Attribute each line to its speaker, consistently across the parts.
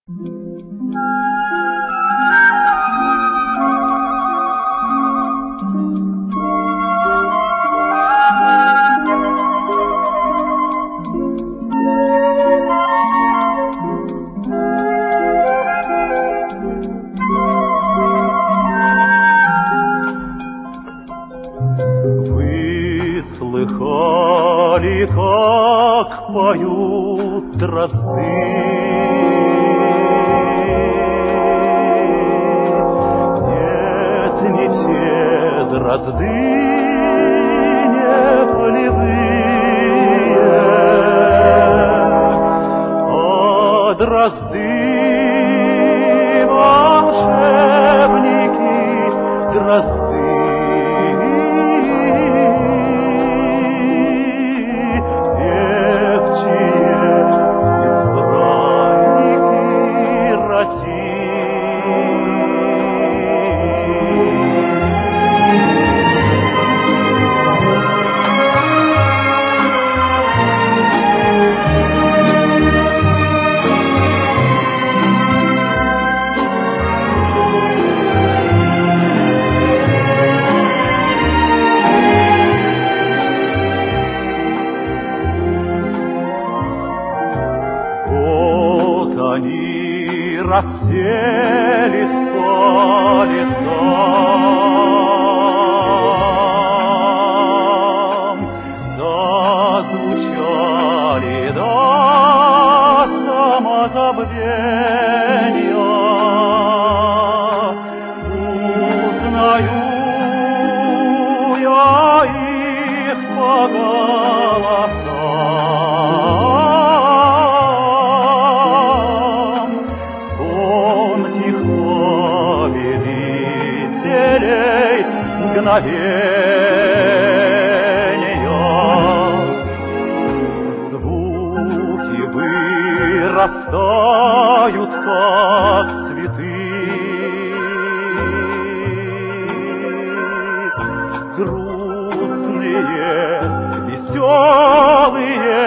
Speaker 1: Слыхали, как поют дрозды? Нет, не те дрозды, не полевые, а дрозды волшебники, дрозды. Они расселись по лесам, зазвучали до самозабвения. Узнаю я их по голосам. Повелителей мгновения, звуки вырастают, как цветы, грустные, веселые,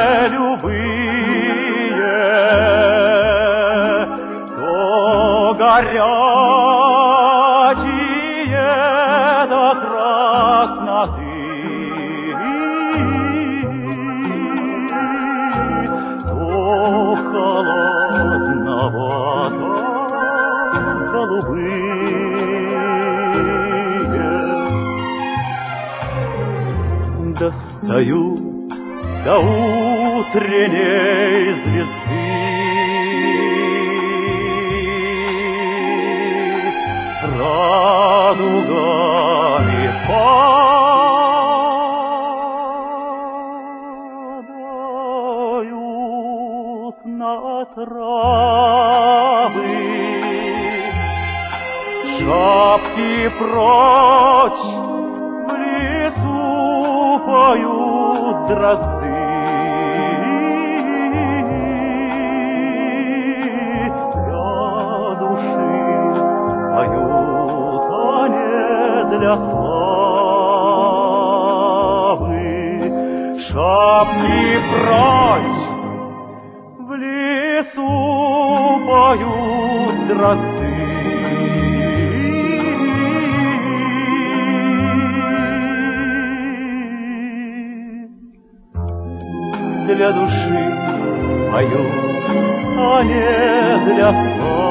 Speaker 1: любые, то горячие до красноты, то холодновато голубые. Достаю до утренней звезды, радугами падают на травы, шапки прочь в лесу поют дрозды. Для славы шапки прочь в лесу поют дрозды. Для души поют, а не для славы.